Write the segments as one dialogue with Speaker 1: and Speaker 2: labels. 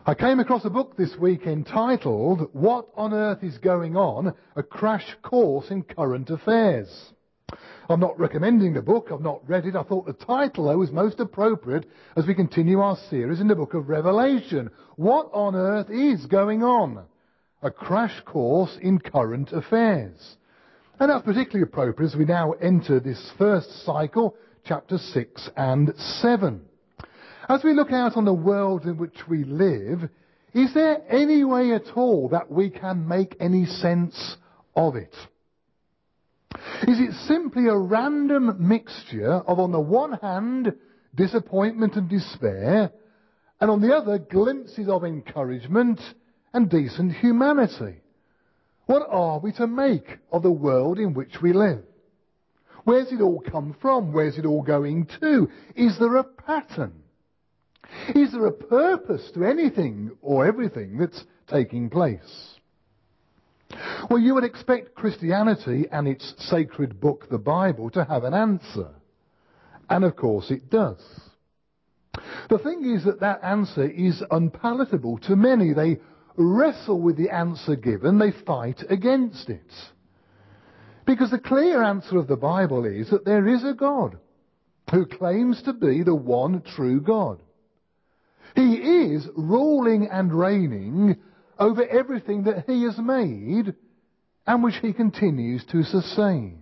Speaker 1: I came across a book this week entitled What on Earth is Going On? A Crash Course in Current Affairs. I'm not recommending the book, I've not read it. I thought the title, though, was most appropriate as we continue our series in the book of Revelation. What on earth is going on? A Crash Course in Current Affairs. And that's particularly appropriate as we now enter this first cycle, chapter 6 and 7. As we look out on the world in which we live, is there any way at all that we can make any sense of it? Is it simply a random mixture of, on the one hand, disappointment and despair, and on the other, glimpses of encouragement and decent humanity? What are we to make of the world in which we live? Where's it all come from? Where's it all going to? Is there a pattern? Is there a purpose to anything or everything that's taking place? Well, you would expect Christianity and its sacred book, the Bible, to have an answer. And of course it does. The thing is that answer is unpalatable to many. They wrestle with the answer given. They fight against it. Because the clear answer of the Bible is that there is a God who claims to be the one true God. He is ruling and reigning over everything that he has made and which he continues to sustain.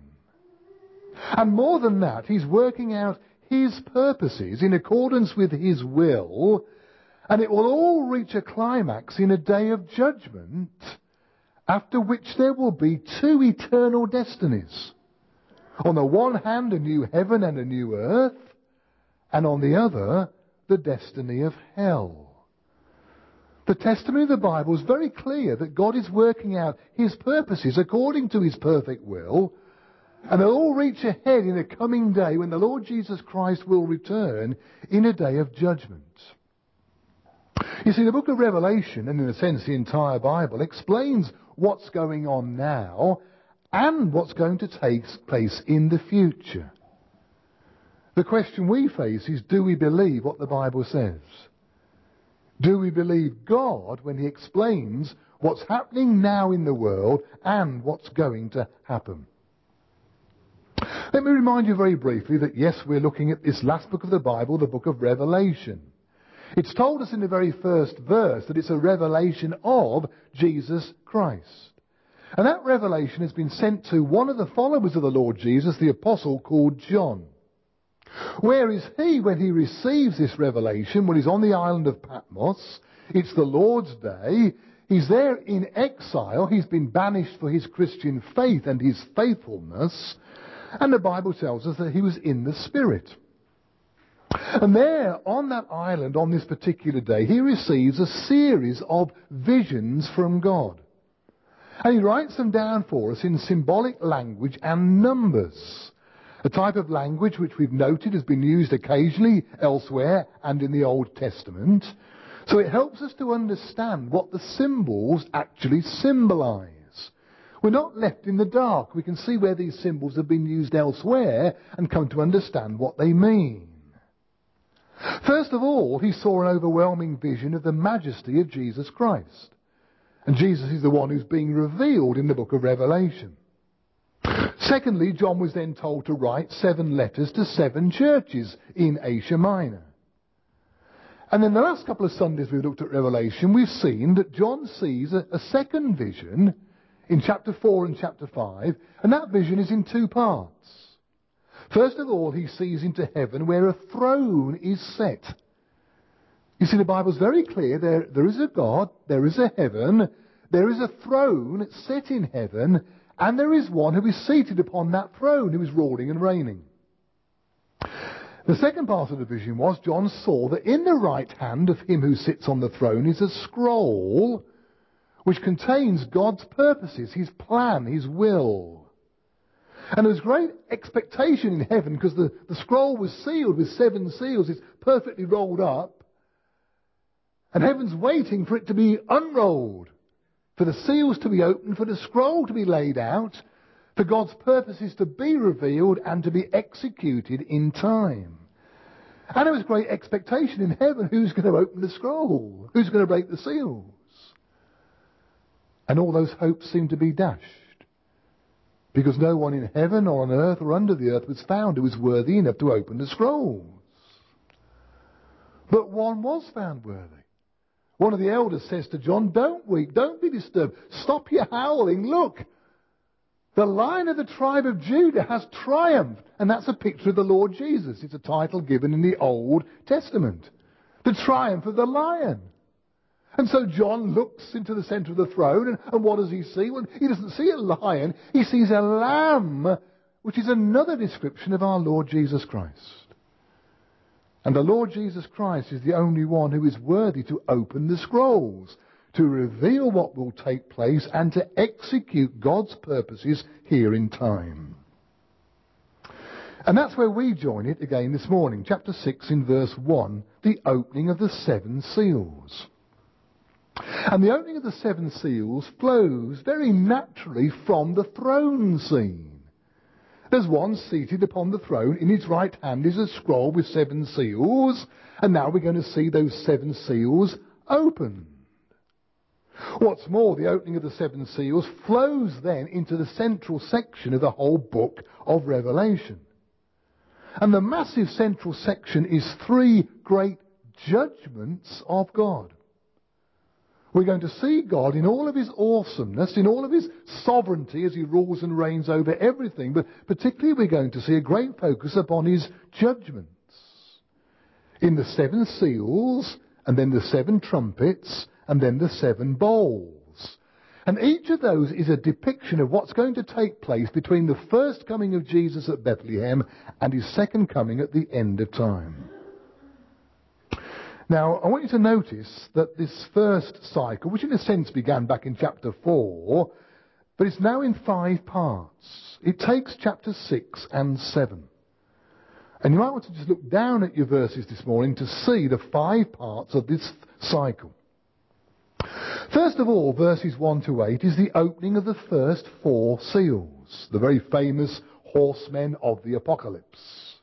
Speaker 1: And more than that, he's working out his purposes in accordance with his will, and it will all reach a climax in a day of judgment, after which there will be two eternal destinies. On the one hand, a new heaven and a new earth, and on the other, the destiny of hell. The testimony of the Bible is very clear that God is working out his purposes according to his perfect will, and they'll all reach a head in a coming day when the Lord Jesus Christ will return in a day of judgment. You see, the book of Revelation, and in a sense the entire Bible, explains what's going on now and what's going to take place in the future. The question we face is, do we believe what the Bible says? Do we believe God when he explains what's happening now in the world and what's going to happen? Let me remind you very briefly that yes, we're looking at this last book of the Bible, the book of Revelation. It's told us in the very first verse that it's a revelation of Jesus Christ. And that revelation has been sent to one of the followers of the Lord Jesus, the apostle called John. Where is he when he receives this revelation? Well, he's on the island of Patmos. It's the Lord's day. He's there in exile. He's been banished for his Christian faith and his faithfulness. And the Bible tells us that he was in the Spirit. And there, on that island, on this particular day, he receives a series of visions from God. And he writes them down for us in symbolic language and numbers. A type of language which we've noted has been used occasionally elsewhere and in the Old Testament. So it helps us to understand what the symbols actually symbolize. We're not left in the dark. We can see where these symbols have been used elsewhere and come to understand what they mean. First of all, he saw an overwhelming vision of the majesty of Jesus Christ. And Jesus is the one who's being revealed in the book of Revelation. Secondly, John was then told to write 7 letters to 7 churches in Asia Minor. And then the last couple of Sundays we've looked at Revelation, we've seen that John sees a second vision in chapter 4 and chapter 5, and that vision is in 2 parts. First of all, he sees into heaven where a throne is set. You see, the Bible's very clear. There is a God, there is a heaven, there is a throne set in heaven, and there is one who is seated upon that throne, who is ruling and reigning. The second part of the vision was John saw that in the right hand of him who sits on the throne is a scroll which contains God's purposes, his plan, his will. And there was great expectation in heaven because the scroll was sealed with 7 seals. It's perfectly rolled up. And heaven's waiting for it to be unrolled, for the seals to be opened, for the scroll to be laid out, for God's purposes to be revealed and to be executed in time. And there was great expectation in heaven. Who's going to open the scroll? Who's going to break the seals? And all those hopes seemed to be dashed, because no one in heaven or on earth or under the earth was found who was worthy enough to open the scrolls. But one was found worthy. One of the elders says to John, "Don't weep, don't be disturbed. Stop your howling. Look, the Lion of the tribe of Judah has triumphed." And that's a picture of the Lord Jesus. It's a title given in the Old Testament. The triumph of the Lion. And so John looks into the center of the throne, and what does he see? Well, he doesn't see a lion. He sees a lamb, which is another description of our Lord Jesus Christ. And the Lord Jesus Christ is the only one who is worthy to open the scrolls, to reveal what will take place, and to execute God's purposes here in time. And that's where we join it again this morning. Chapter 6 in verse 1, the opening of the 7 seals. And the opening of the 7 seals flows very naturally from the throne scene. There's one seated upon the throne. In his right hand is a scroll with 7 seals. And now we're going to see those 7 seals opened. What's more, the opening of the 7 seals flows then into the central section of the whole book of Revelation. And the massive central section is 3 great judgments of God. We're going to see God in all of his awesomeness, in all of his sovereignty as he rules and reigns over everything, but particularly we're going to see a great focus upon his judgments. In the 7 seals, and then the 7 trumpets, and then the 7 bowls. And each of those is a depiction of what's going to take place between the first coming of Jesus at Bethlehem and his second coming at the end of time. Now, I want you to notice that this first cycle, which in a sense began back in chapter 4, but it's now in 5 parts. It takes chapter 6 and 7. And you might want to just look down at your verses this morning to see the 5 parts of this cycle. First of all, verses 1 to 8 is the opening of the first 4 seals, the very famous horsemen of the apocalypse.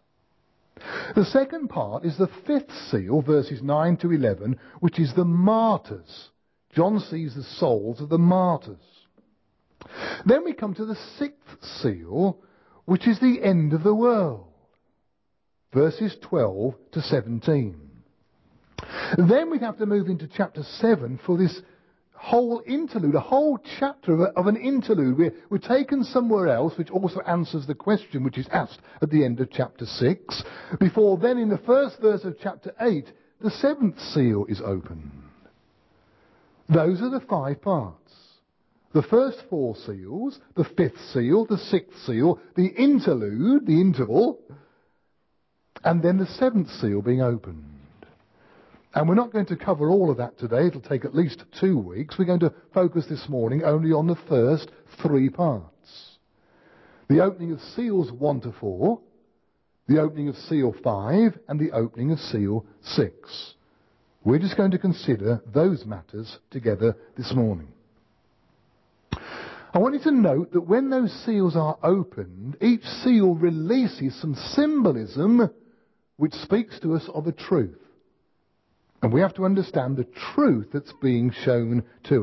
Speaker 1: The second part is the 5th seal, verses 9 to 11, which is the martyrs. John sees the souls of the martyrs. Then we come to the 6th seal, which is the end of the world, verses 12 to 17. Then we have to move into chapter 7 for this whole interlude, a whole chapter of an interlude. We're taken somewhere else, which also answers the question which is asked at the end of chapter 6, before then in the first verse of chapter 8, the 7th seal is opened. Those are the 5 parts. The first 4 seals, the 5th seal, the 6th seal, the interlude, the interval, and then the 7th seal being opened. And we're not going to cover all of that today. It'll take at least 2 weeks. We're going to focus this morning only on the first 3 parts. The opening of seals 1 to 4, the opening of seal 5, and the opening of seal 6. We're just going to consider those matters together this morning. I want you to note that when those seals are opened, each seal releases some symbolism which speaks to us of a truth. And we have to understand the truth that's being shown to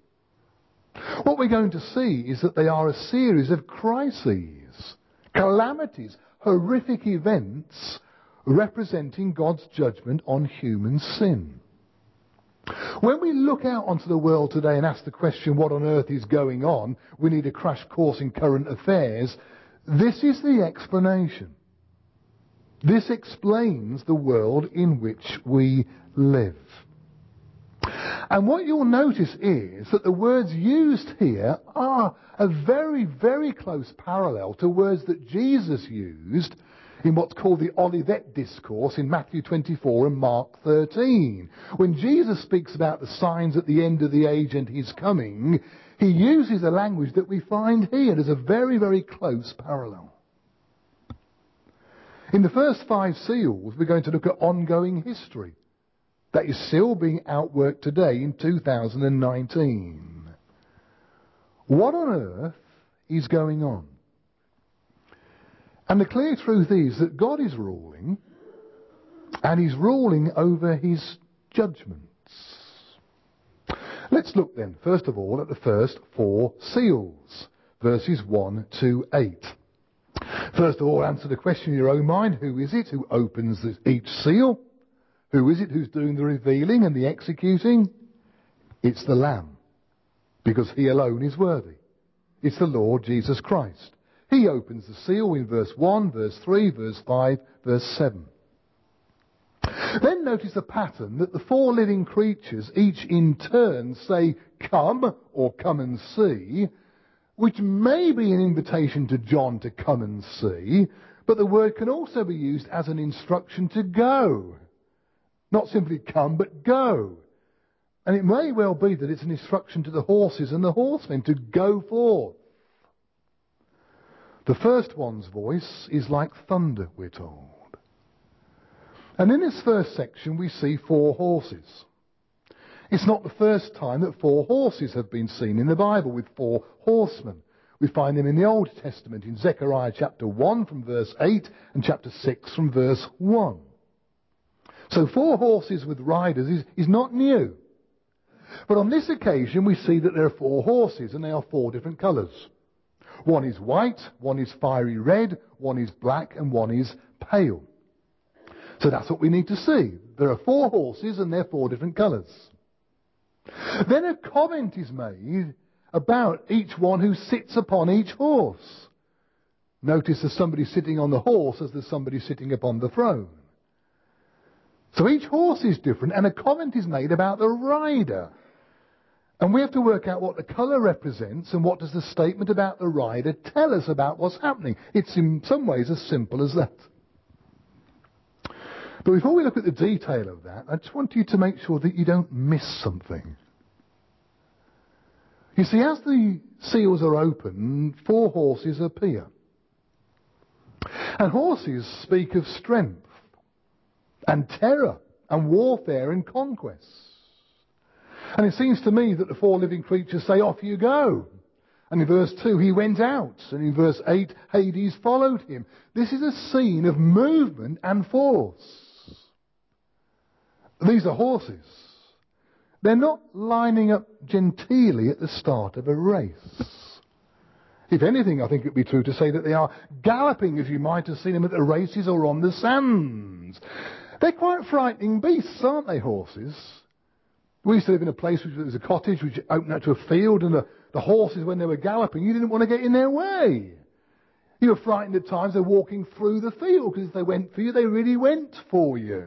Speaker 1: us. What we're going to see is that they are a series of crises, calamities, horrific events representing God's judgment on human sin. When we look out onto the world today and ask the question, what on earth is going on? We need a crash course in current affairs. This is the explanation. This explains the world in which we live. And what you'll notice is that the words used here are a very, very close parallel to words that Jesus used in what's called the Olivet Discourse in Matthew 24 and Mark 13. When Jesus speaks about the signs at the end of the age and his coming, he uses a language that we find here. There's a very, very close parallel. In the first 5 seals, we're going to look at ongoing history that is still being outworked today in 2019. What on earth is going on? And the clear truth is that God is ruling, and he's ruling over his judgments. Let's look then, first of all, at the first 4 seals, verses 1 to 8. First of all, answer the question in your own mind: who is it who opens each seal? Who is it who's doing the revealing and the executing? It's the Lamb, because he alone is worthy. It's the Lord Jesus Christ. He opens the seal in verse 1, verse 3, verse 5, verse 7. Then notice the pattern that the 4 living creatures each in turn say, "Come," or "come and see," which may be an invitation to John to come and see, but the word can also be used as an instruction to go. Not simply come, but go. And it may well be that it's an instruction to the horses and the horsemen to go forth. The first one's voice is like thunder, we're told. And in this first section we see 4 horses. It's not the first time that 4 horses have been seen in the Bible with 4 horsemen. We find them in the Old Testament in Zechariah chapter 1 from verse 8 and chapter 6 from verse 1. So 4 horses with riders is not new. But on this occasion we see that there are 4 horses, and they are 4 different colours. One is white, one is fiery red, one is black, and one is pale. So that's what we need to see. There are 4 horses and they're 4 different colours. Then a comment is made about each one who sits upon each horse. Notice there's somebody sitting on the horse as there's somebody sitting upon the throne. So each horse is different, and a comment is made about the rider. And we have to work out what the colour represents and what does the statement about the rider tell us about what's happening. It's in some ways as simple as that. But before we look at the detail of that, I just want you to make sure that you don't miss something. You see, as the seals are opened, 4 horses appear. And horses speak of strength and terror and warfare and conquest. And it seems to me that the 4 living creatures say, "Off you go." And in verse 2, he went out. And in verse 8, Hades followed him. This is a scene of movement and force. These are horses. They're not lining up genteelly at the start of a race. If anything, I think it would be true to say that they are galloping as you might have seen them at the races or on the sands. They're quite frightening beasts, aren't they, horses? We used to live in a place which was a cottage which opened out to a field, and the horses, when they were galloping, you didn't want to get in their way. You were frightened at times they're walking through the field, because if they went for you, they really went for you.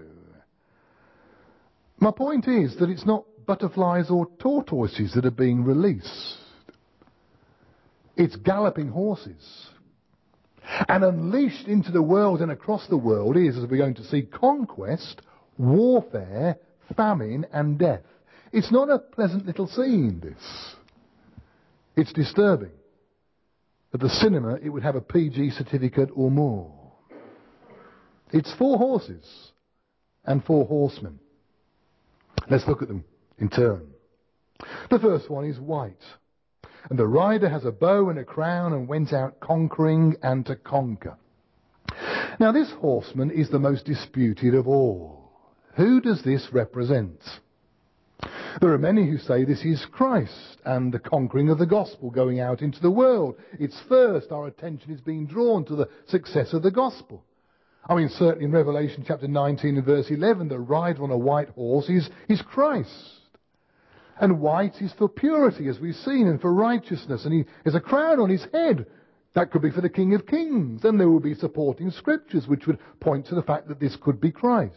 Speaker 1: My point is that it's not butterflies or tortoises that are being released. It's galloping horses. And unleashed into the world and across the world is, as we're going to see, conquest, warfare, famine and death. It's not a pleasant little scene, this. It's disturbing. At the cinema, it would have a PG certificate or more. It's 4 horses and 4 horsemen. Let's look at them in turn. The first one is white. And the rider has a bow and a crown and went out conquering and to conquer. Now this horseman is the most disputed of all. Who does this represent? There are many who say this is Christ and the conquering of the gospel going out into the world. It's first our attention is being drawn to the success of the gospel. I mean, certainly in Revelation chapter 19 and verse 11, the rider on a white horse is Christ. And white is for purity, as we've seen, and for righteousness. And he has a crown on his head. That could be for the King of Kings. And there will be supporting scriptures which would point to the fact that this could be Christ.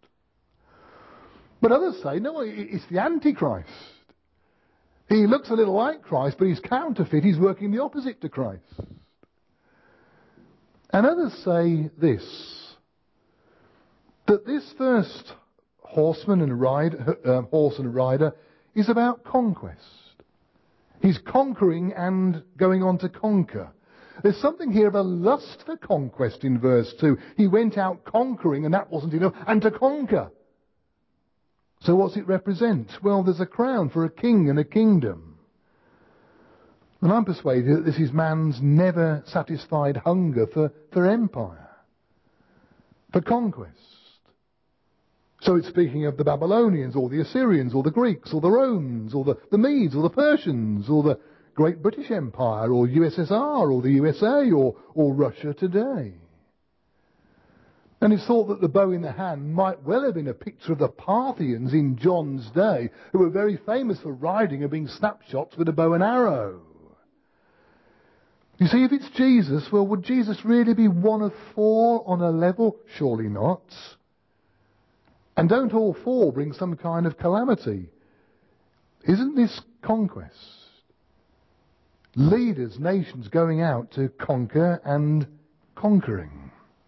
Speaker 1: But others say, no, it's the Antichrist. He looks a little like Christ, but he's counterfeit. He's working the opposite to Christ. And others say this, that this first horseman and horse and rider is about conquest. He's conquering and going on to conquer. There's something here of a lust for conquest in verse 2. He went out conquering, and that wasn't enough, and to conquer. So what's it represent? Well, there's a crown for a king and a kingdom. And I'm persuaded that this is man's never satisfied hunger for empire, for conquest. So it's speaking of the Babylonians, or the Assyrians, or the Greeks, or the Romans, or the Medes, or the Persians, or the Great British Empire, or USSR, or the USA, or Russia today. And it's thought that the bow in the hand might well have been a picture of the Parthians in John's day, who were very famous for riding and being snapshots with a bow and arrow. You see, if it's Jesus, well, would Jesus really be one of four on a level? Surely not. And don't all four bring some kind of calamity? Isn't this conquest? Leaders, nations going out to conquer and conquering.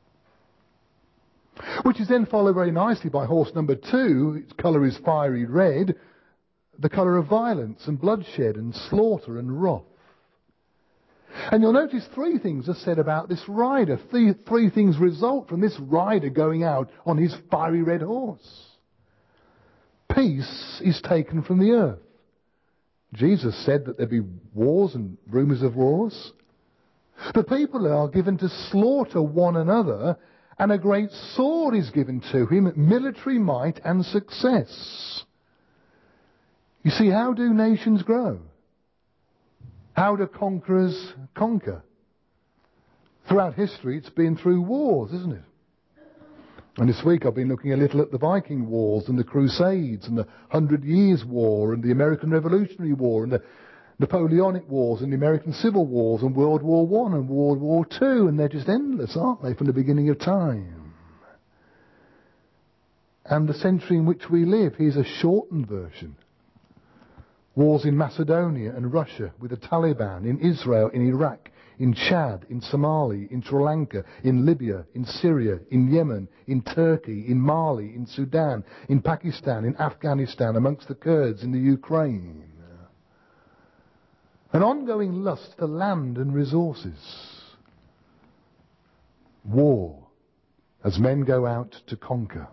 Speaker 1: Which is then followed very nicely by horse number 2. Its colour is fiery red, the colour of violence and bloodshed and slaughter and wrath. And you'll notice 3 things are said about this rider. Three things result from this rider going out on his fiery red horse. Peace is taken from the earth. Jesus said that there'd be wars and rumours of wars. The people are given to slaughter one another, and a great sword is given to him, military might and success. You see, how do nations grow? How do conquerors conquer? Throughout history, it's been through wars, isn't it? And this week I've been looking a little at the Viking Wars and the Crusades and the 100 Years' War and the American Revolutionary War and the Napoleonic Wars and the American Civil Wars and World War I and World War II, and they're just endless, aren't they, from the beginning of time? And the century in which we live, here's a shortened version. Wars in Macedonia and Russia with the Taliban, in Israel, in Iraq, in Chad, in Somalia, in Sri Lanka, in Libya, in Syria, in Yemen, in Turkey, in Mali, in Sudan, in Pakistan, in Afghanistan, amongst the Kurds, in the Ukraine. An ongoing lust for land and resources. War, as men go out to conquer.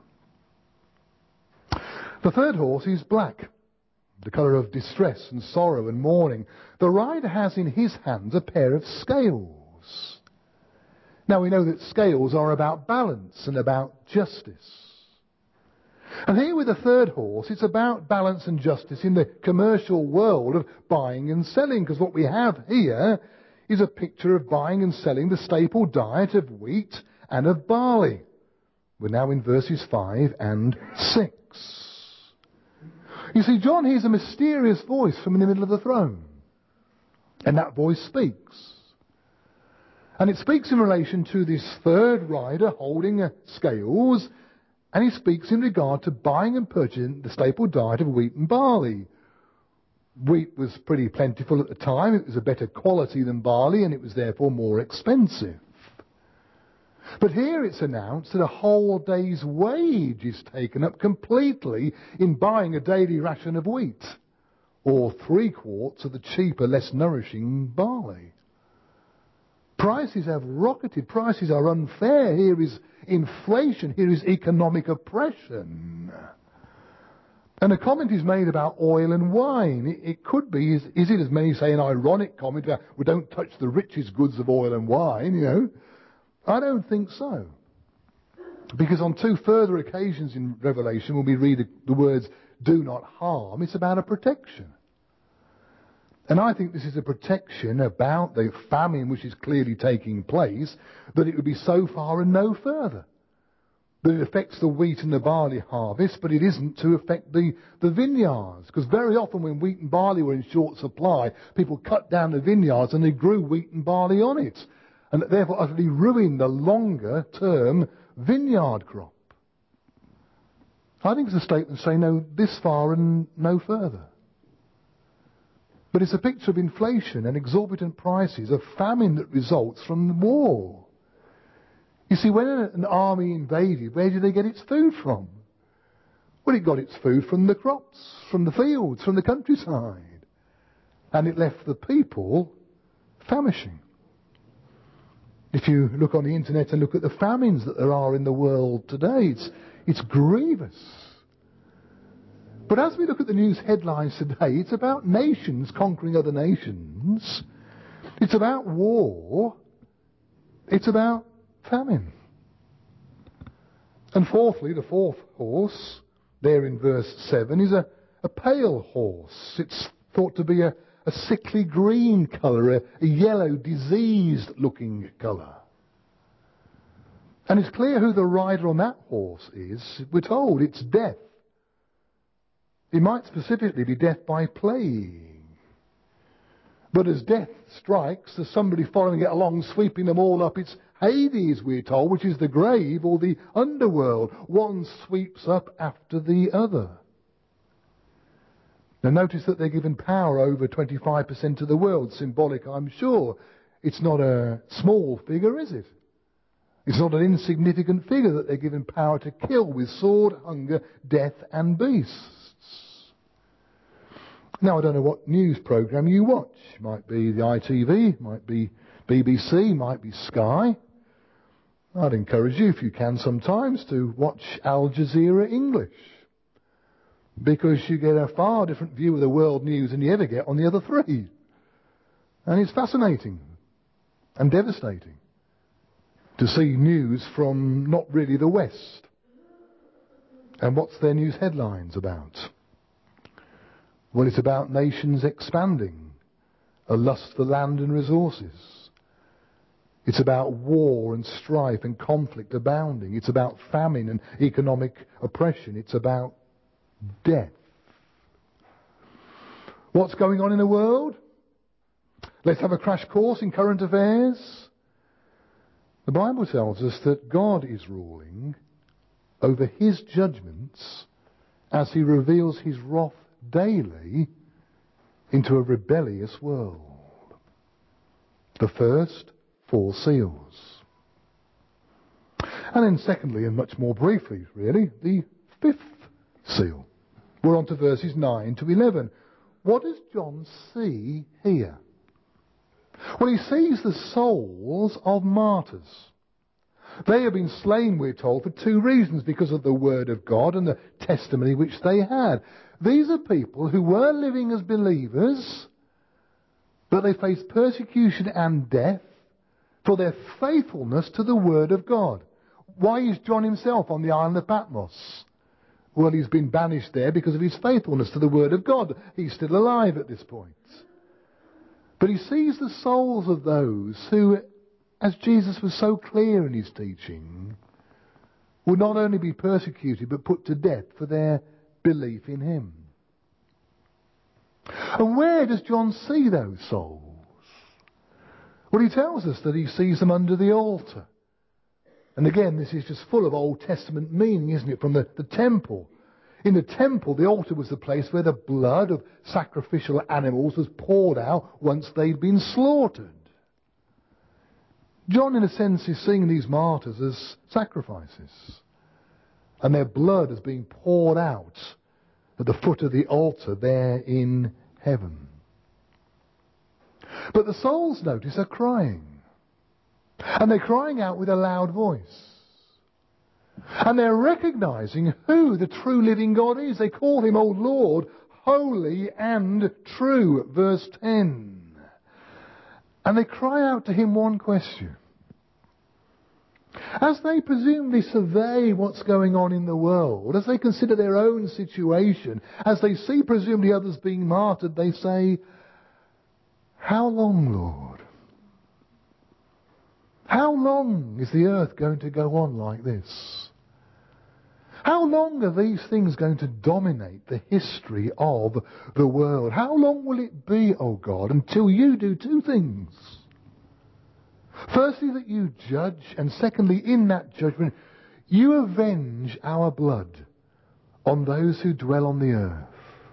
Speaker 1: The third horse is black, the colour of distress and sorrow and mourning. The rider has in his hands a pair of scales. Now we know that scales are about balance and about justice. And here with the third horse, it's about balance and justice in the commercial world of buying and selling, because what we have here is a picture of buying and selling the staple diet of wheat and of barley. We're now in verses 5 and 6. You see, John hears a mysterious voice from in the middle of the throne. And that voice speaks. And it speaks in relation to this third rider holding scales, and he speaks in regard to buying and purchasing the staple diet of wheat and barley. Wheat was pretty plentiful at the time. It was a better quality than barley, and it was therefore more expensive. But here it's announced that a whole day's wage is taken up completely in buying a daily ration of wheat, or 3 quarts of the cheaper, less nourishing barley. Prices have rocketed. Prices are unfair. Here is inflation. Here is economic oppression. And a comment is made about oil and wine. It could be, is it as many say, an ironic comment about, we don't touch the richest goods of oil and wine, you know. I don't think so. Because on 2 further occasions in Revelation, when we read the words, do not harm, it's about a protection. And I think this is a protection about the famine which is clearly taking place, that it would be so far and no further. That it affects the wheat and the barley harvest, but it isn't to affect the vineyards. Because very often when wheat and barley were in short supply, people cut down the vineyards and they grew wheat and barley on it. And therefore utterly ruined the longer term vineyard crop. I think it's a statement saying no this far and no further. But it's a picture of inflation and exorbitant prices, of famine that results from war. You see, when an army invaded, where did they get its food from? Well, it got its food from the crops, from the fields, from the countryside. And it left the people famishing. If you look on the internet and look at the famines that there are in the world today, it's grievous. But as we look at the news headlines today, it's about nations conquering other nations. It's about war. It's about famine. And fourthly, the fourth horse, there in verse 7, is a pale horse. It's thought to be a sickly green colour, a yellow, diseased-looking colour. And it's clear who the rider on that horse is. We're told it's death. It might specifically be death by plague. But as death strikes, there's somebody following it along, sweeping them all up. It's Hades, we're told, which is the grave or the underworld. One sweeps up after the other. Now notice that they're given power over 25% of the world. Symbolic, I'm sure. It's not a small figure, is it? It's not an insignificant figure that they're given power to kill with sword, hunger, death and beasts. Now, I don't know what news programme you watch. Might be the ITV, might be BBC, might be Sky. I'd encourage you, if you can sometimes, to watch Al Jazeera English. Because you get a far different view of the world news than you ever get on the other three. And it's fascinating and devastating to see news from not really the West. And what's their news headlines about? Well, it's about nations expanding, a lust for land and resources. It's about war and strife and conflict abounding. It's about famine and economic oppression. It's about death. What's going on in the world? Let's have a crash course in current affairs. The Bible tells us that God is ruling over his judgments as he reveals his wrath daily into a rebellious world. The first, 4 seals. And then secondly, and much more briefly really, the 5th seal. We're on to verses 9 to 11. What does John see here? Well, he sees the souls of martyrs. They have been slain, we're told, for 2 reasons, because of the word of God and the testimony which they had. These are people who were living as believers, but they faced persecution and death for their faithfulness to the word of God. Why is John himself on the island of Patmos? Well, he's been banished there because of his faithfulness to the word of God. He's still alive at this point. But he sees the souls of those who, as Jesus was so clear in his teaching, would not only be persecuted but put to death for their belief in him. And where does John see those souls? Well, he tells us that he sees them under the altar. And again, this is just full of Old Testament meaning, isn't it, from the temple. In the temple, the altar was the place where the blood of sacrificial animals was poured out once they'd been slaughtered. John, in a sense, is seeing these martyrs as sacrifices. And their blood is being poured out at the foot of the altar there in heaven. But the souls, notice, are crying. And they're crying out with a loud voice. And they're recognizing who the true living God is. They call him, O Lord, holy and true. Verse 10. And they cry out to him one question. As they presumably survey what's going on in the world, as they consider their own situation, as they see presumably others being martyred, they say, how long, Lord? How long is the earth going to go on like this? How long are these things going to dominate the history of the world? How long will it be, O God, until you do 2 things? Firstly, that you judge, and secondly, in that judgment, you avenge our blood on those who dwell on the earth.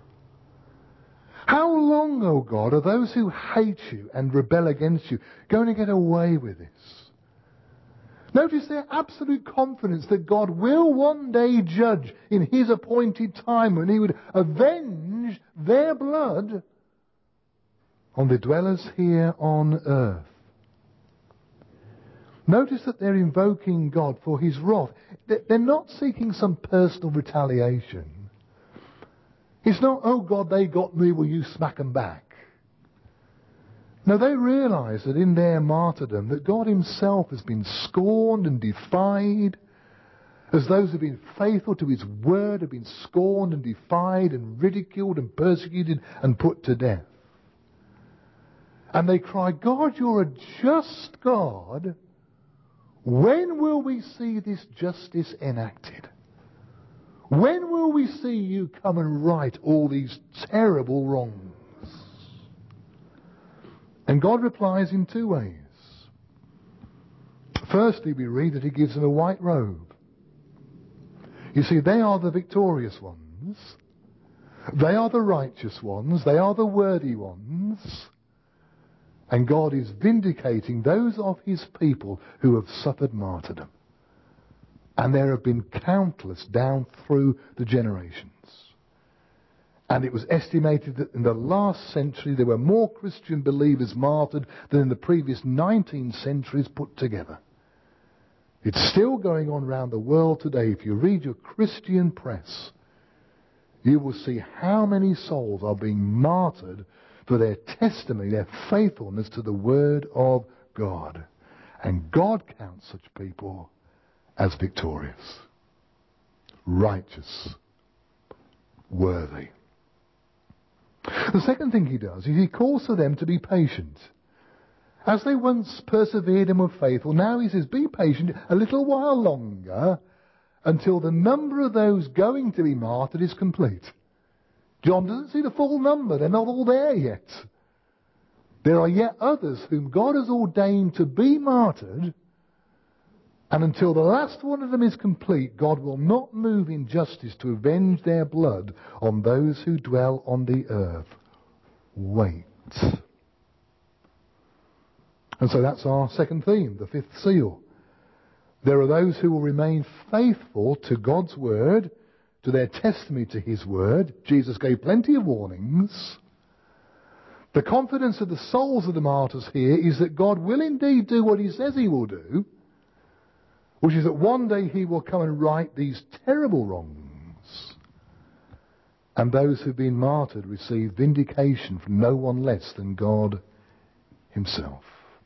Speaker 1: How long, O God, are those who hate you and rebel against you going to get away with this? Notice their absolute confidence that God will one day judge in his appointed time when he would avenge their blood on the dwellers here on earth. Notice that they're invoking God for his wrath. They're not seeking some personal retaliation. It's not, oh God, they got me, will you smack them back? No, they realise that in their martyrdom that God himself has been scorned and defied, as those who've been faithful to his word have been scorned and defied and ridiculed and persecuted and put to death. And they cry, God, you're a just God. When will we see this justice enacted? When will we see you come and right all these terrible wrongs? And God replies in two ways. Firstly, we read that he gives them a white robe. You see, they are the victorious ones. They are the righteous ones. They are the worthy ones. And God is vindicating those of his people who have suffered martyrdom. And there have been countless down through the generations. And it was estimated that in the last century there were more Christian believers martyred than in the previous 19 centuries put together. It's still going on around the world today. If you read your Christian press, you will see how many souls are being martyred for their testimony, their faithfulness to the Word of God. And God counts such people as victorious, righteous, worthy. The second thing he does is he calls for them to be patient. As they once persevered and were faithful, now he says, be patient a little while longer until the number of those going to be martyred is complete. John doesn't see the full number. They're not all there yet. There are yet others whom God has ordained to be martyred, and until the last one of them is complete, God will not move in justice to avenge their blood on those who dwell on the earth. Wait. And so that's our second theme, the fifth seal. There are those who will remain faithful to God's word, to their testimony to his word. Jesus gave plenty of warnings. The confidence of the souls of the martyrs here is that God will indeed do what he says he will do, which is that one day he will come and right these terrible wrongs. And those who've been martyred receive vindication from no one less than God himself.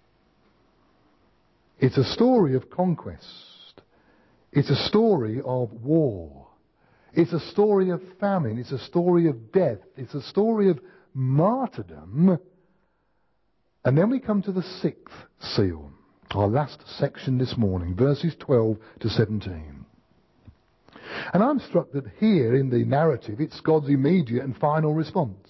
Speaker 1: It's a story of conquest. It's a story of war. It's a story of famine. It's a story of death. It's a story of martyrdom. And then we come to the sixth seal, our last section this morning, verses 12 to 17. And I'm struck that here in the narrative, it's God's immediate and final response.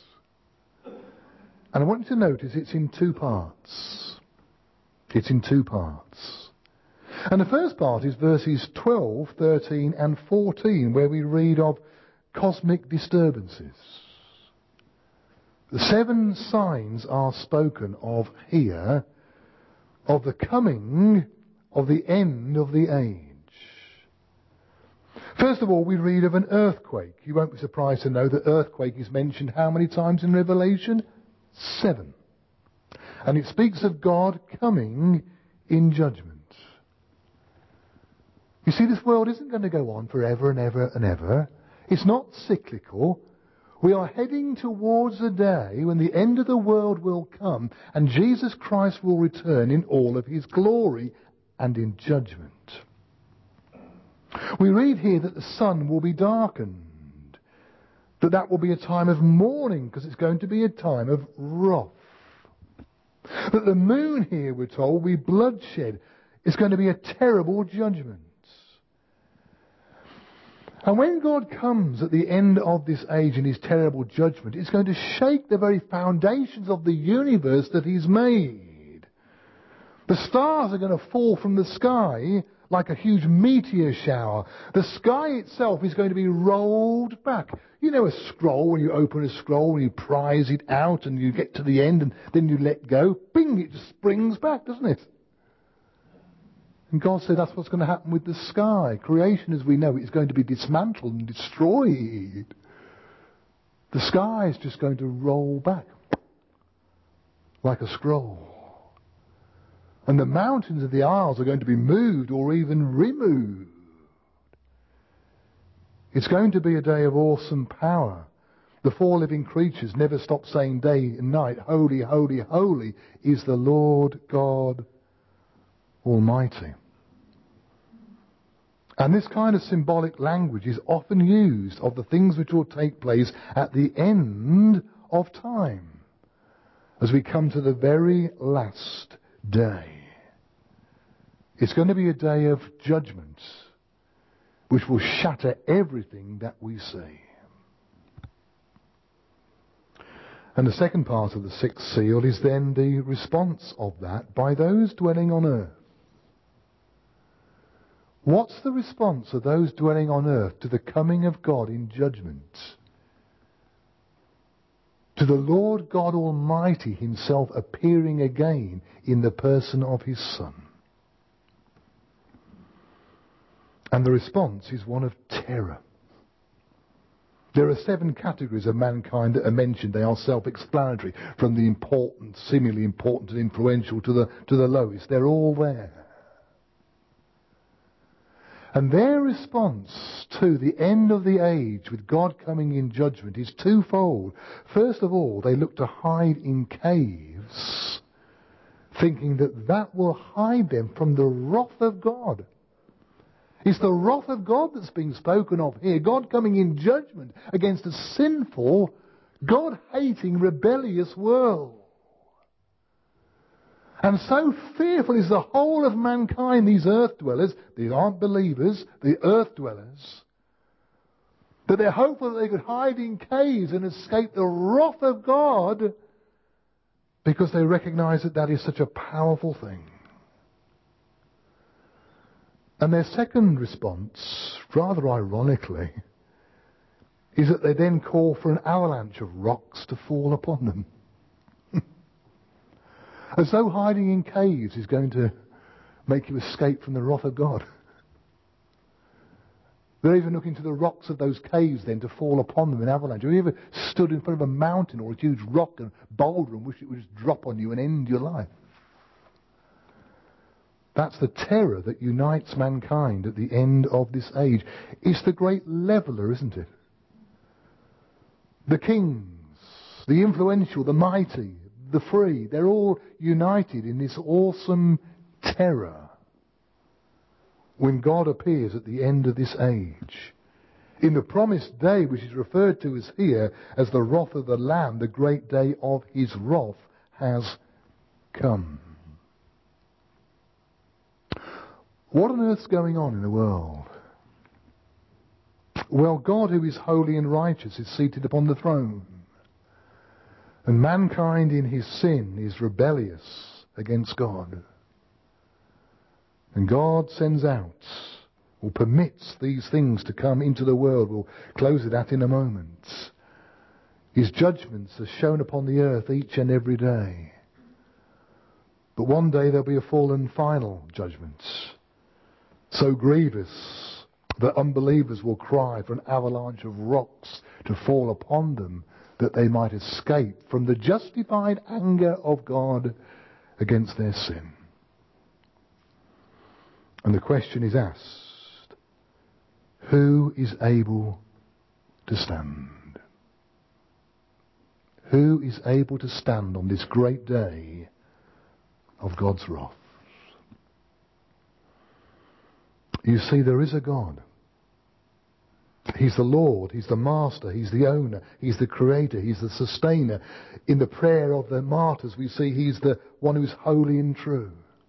Speaker 1: And I want you to notice it's in two parts. It's in two parts. And the first part is verses 12, 13 and 14, where we read of cosmic disturbances. The 7 signs are spoken of here of the coming of the end of the age. First of all, we read of an earthquake. You won't be surprised to know that earthquake is mentioned how many times in Revelation? 7. And it speaks of God coming in judgment. You see, this world isn't going to go on forever and ever and ever. It's not cyclical. We are heading towards a day when the end of the world will come and Jesus Christ will return in all of his glory and in judgment. We read here that the sun will be darkened, that will be a time of mourning because it's going to be a time of wrath. That the moon here, we're told, will be bloodshed. It's going to be a terrible judgment. And when God comes at the end of this age in his terrible judgment, it's going to shake the very foundations of the universe that he's made. The stars are going to fall from the sky like a huge meteor shower. The sky itself is going to be rolled back. You know a scroll, when you open a scroll and you prise it out and you get to the end and then you let go, bing, it just springs back, doesn't it? And God said that's what's going to happen with the sky. Creation as we know it is going to be dismantled and destroyed. The sky is just going to roll back like a scroll. And the mountains of the Isles are going to be moved or even removed. It's going to be a day of awesome power. The 4 living creatures never stop saying day and night, holy, holy, holy is the Lord God Almighty. And this kind of symbolic language is often used of the things which will take place at the end of time, as we come to the very last day. It's going to be a day of judgment, which will shatter everything that we see. And the second part of the sixth seal is then the response of that by those dwelling on earth. What's the response of those dwelling on earth to the coming of God in judgment? To the Lord God Almighty himself appearing again in the person of his Son. And the response is one of terror. There are 7 categories of mankind that are mentioned. They are self-explanatory, from the important, seemingly important and influential to the lowest. They're all there. And their response to the end of the age with God coming in judgment is twofold. First of all, they look to hide in caves, thinking that that will hide them from the wrath of God. It's the wrath of God that's being spoken of here. God coming in judgment against a sinful, God-hating, rebellious world. And so fearful is the whole of mankind, these earth dwellers, these aren't believers, the earth dwellers, that they're hopeful that they could hide in caves and escape the wrath of God because they recognize that that is such a powerful thing. And their second response, rather ironically, is that they then call for an avalanche of rocks to fall upon them. As though hiding in caves is going to make you escape from the wrath of God. They're even looking to the rocks of those caves then to fall upon them in avalanche. Have you ever stood in front of a mountain or a huge rock and boulder and wished it would just drop on you and end your life? That's the terror that unites mankind at the end of this age. It's the great leveller, isn't it? The kings, the influential, the mighty, the free, they're all united in this awesome terror when God appears at the end of this age. In the promised day, which is referred to as here as the wrath of the Lamb, the great day of his wrath has come. What on earth's going on in the world? Well, God, who is holy and righteous, is seated upon the throne. And mankind in his sin is rebellious against God. And God sends out, or permits these things to come into the world. We'll close with that in a moment. His judgments are shown upon the earth each and every day. But one day there'll be a full and final judgment, so grievous that unbelievers will cry for an avalanche of rocks to fall upon them, that they might escape from the justified anger of God against their sin. And the question is asked, who is able to stand? Who is able to stand on this great day of God's wrath? You see, there is a God. He's the Lord, he's the master, he's the owner, he's the creator, he's the sustainer. In the prayer of the martyrs we see he's the one who's holy and true.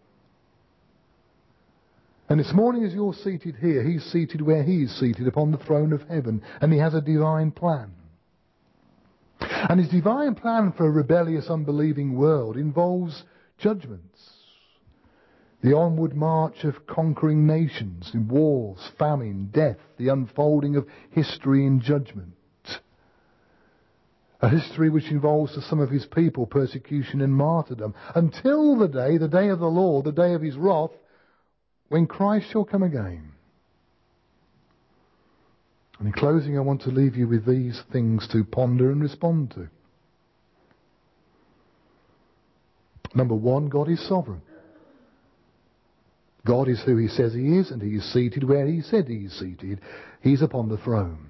Speaker 1: And this morning as you're seated here, he's seated where he is seated upon the throne of heaven, and he has a divine plan. And his divine plan for a rebellious, unbelieving world involves judgments. The onward march of conquering nations in wars, famine, death, the unfolding of history in judgment. A history which involves for some of his people persecution and martyrdom, until the day of the Lord, the day of his wrath, when Christ shall come again. And in closing, I want to leave you with these things to ponder and respond to. Number one, God is sovereign. God is who he says he is, and he is seated where he said he is seated. He's upon the throne.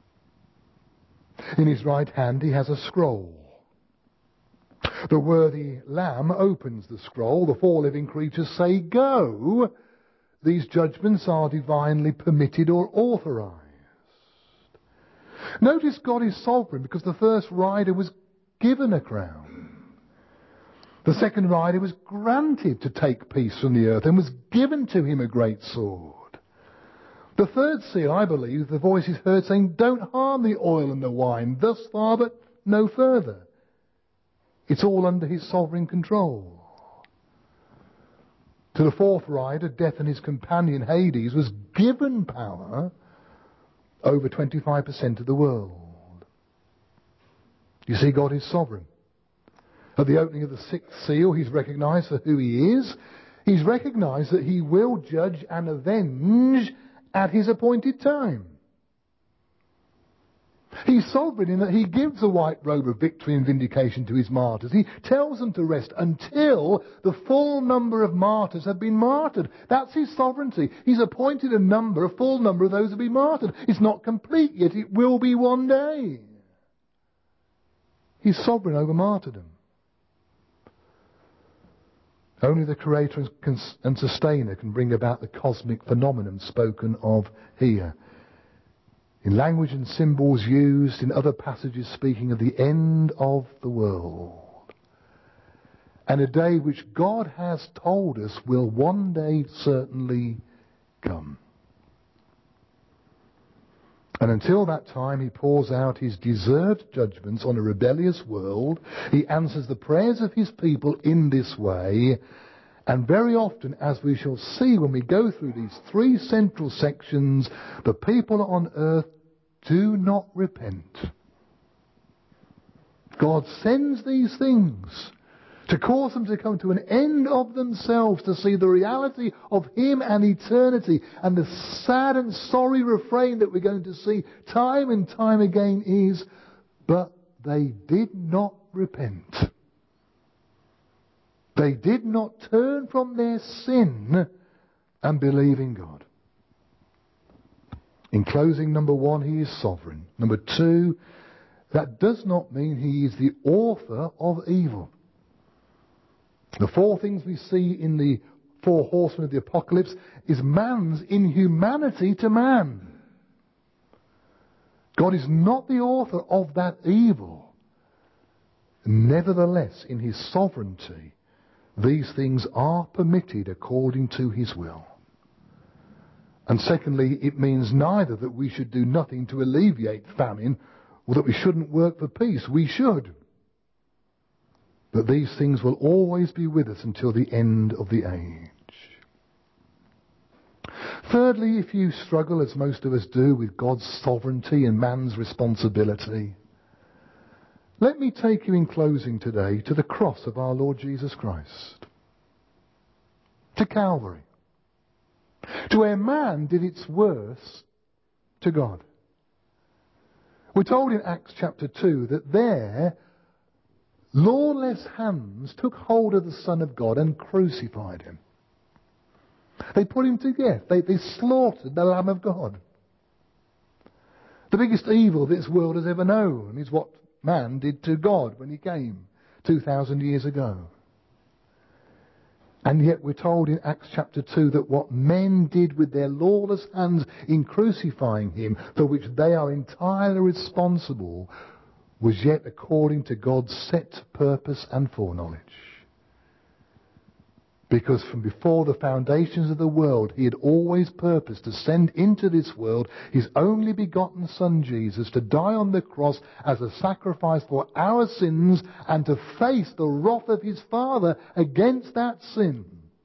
Speaker 1: In his right hand he has a scroll. The worthy Lamb opens the scroll. The 4 living creatures say, "Go." these judgments are divinely permitted or authorized. Notice God is sovereign because the first rider was given a crown. The second rider was granted to take peace from the earth and was given to him a great sword. The third seal, I believe, the voice is heard saying, don't harm the oil and the wine, thus far but no further. It's all under his sovereign control. To the fourth rider, Death, and his companion Hades was given power over 25% of the world. You see, God is sovereign. At the opening of the sixth seal, he's recognized for who he is. He's recognized that he will judge and avenge at his appointed time. He's sovereign in that he gives a white robe of victory and vindication to his martyrs. He tells them to rest until the full number of martyrs have been martyred. That's his sovereignty. He's appointed a full number of those to be martyred. It's not complete yet. It will be one day. He's sovereign over martyrdom. Only the Creator and Sustainer can bring about the cosmic phenomenon spoken of here. In language and symbols used in other passages speaking of the end of the world. And a day which God has told us will one day certainly come. And until that time, he pours out his deserved judgments on a rebellious world. He answers the prayers of his people in this way. And very often, as we shall see when we go through these three central sections, the people on earth do not repent. God sends these things to cause them to come to an end of themselves, to see the reality of him and eternity. And the sad and sorry refrain that we're going to see time and time again is, but they did not repent. They did not turn from their sin and believe in God. In closing, number one, he is sovereign. Number two, that does not mean he is the author of evil. The four things we see in the four horsemen of the apocalypse is man's inhumanity to man. God is not the author of that evil. Nevertheless, in his sovereignty, these things are permitted according to his will. And secondly, it means neither that we should do nothing to alleviate famine or that we shouldn't work for peace. We should. But these things will always be with us until the end of the age. Thirdly, if you struggle, as most of us do, with God's sovereignty and man's responsibility, let me take you in closing today to the cross of our Lord Jesus Christ. To Calvary. To where man did its worst to God. We're told in Acts chapter 2 that there lawless hands took hold of the Son of God and crucified him. They put him to death. They slaughtered the Lamb of God. The biggest evil this world has ever known is what man did to God when he came 2,000 years ago. And yet we're told in Acts chapter 2 that what men did with their lawless hands in crucifying him, for which they are entirely responsible, was yet according to God's set purpose and foreknowledge. Because from before the foundations of the world, he had always purposed to send into this world his only begotten Son Jesus to die on the cross as a sacrifice for our sins and to face the wrath of his Father against that sin.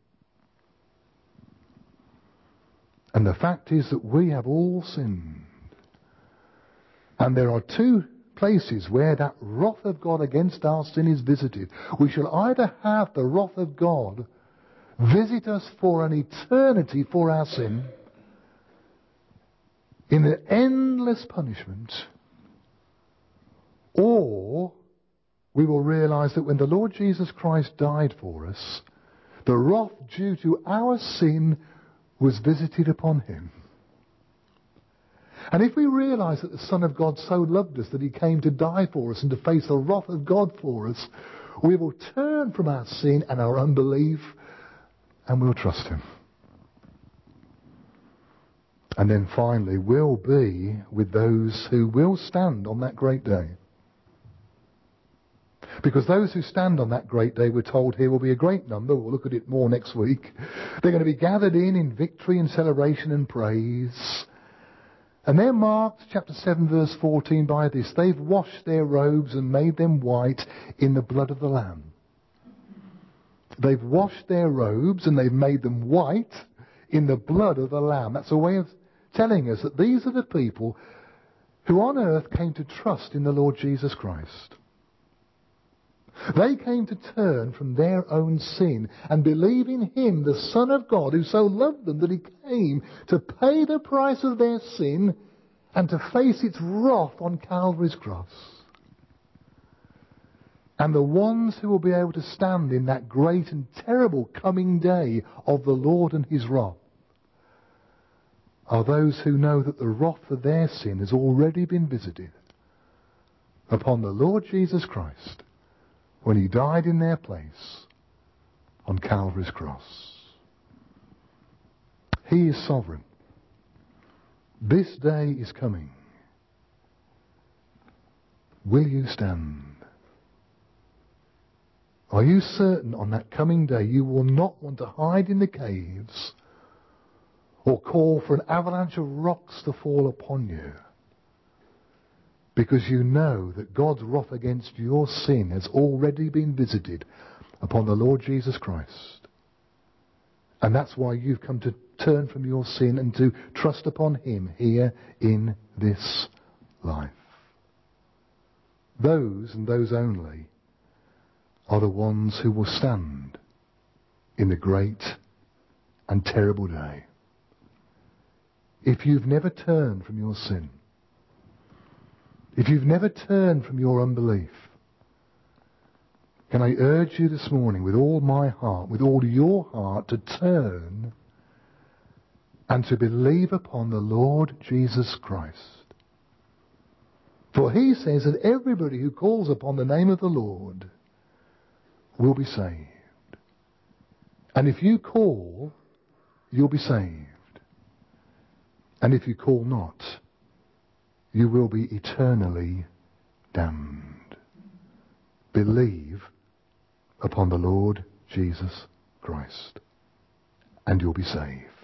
Speaker 1: And the fact is that we have all sinned. And there are two places where that wrath of God against our sin is visited. We shall either have the wrath of God visit us for an eternity for our sin in an endless punishment, or we will realize that when the Lord Jesus Christ died for us, the wrath due to our sin was visited upon him. And if we realize that the Son of God so loved us that he came to die for us and to face the wrath of God for us, we will turn from our sin and our unbelief and we'll trust him. And then finally, we'll be with those who will stand on that great day. Because those who stand on that great day, we're told here, will be a great number. We'll look at it more next week. They're going to be gathered in victory and celebration and praise. And they're marked, chapter 7, verse 14, by this. They've washed their robes and made them white in the blood of the Lamb. They've washed their robes and they've made them white in the blood of the Lamb. That's a way of telling us that these are the people who on earth came to trust in the Lord Jesus Christ. They came to turn from their own sin and believe in Him, the Son of God, who so loved them that He came to pay the price of their sin and to face its wrath on Calvary's cross. And the ones who will be able to stand in that great and terrible coming day of the Lord and His wrath are those who know that the wrath for their sin has already been visited upon the Lord Jesus Christ when He died in their place on Calvary's cross. He is sovereign. This day is coming. Will you stand? Are you certain on that coming day you will not want to hide in the caves or call for an avalanche of rocks to fall upon you? Because you know that God's wrath against your sin has already been visited upon the Lord Jesus Christ. And that's why you've come to turn from your sin and to trust upon Him here in this life. Those and those only are the ones who will stand in the great and terrible day. If you've never turned from your sin, if you've never turned from your unbelief, can I urge you this morning with all my heart, with all your heart, to turn and to believe upon the Lord Jesus Christ. For He says that everybody who calls upon the name of the Lord will be saved. And if you call, you'll be saved. And if you call not, you will be eternally damned. Believe upon the Lord Jesus Christ, and you'll be saved.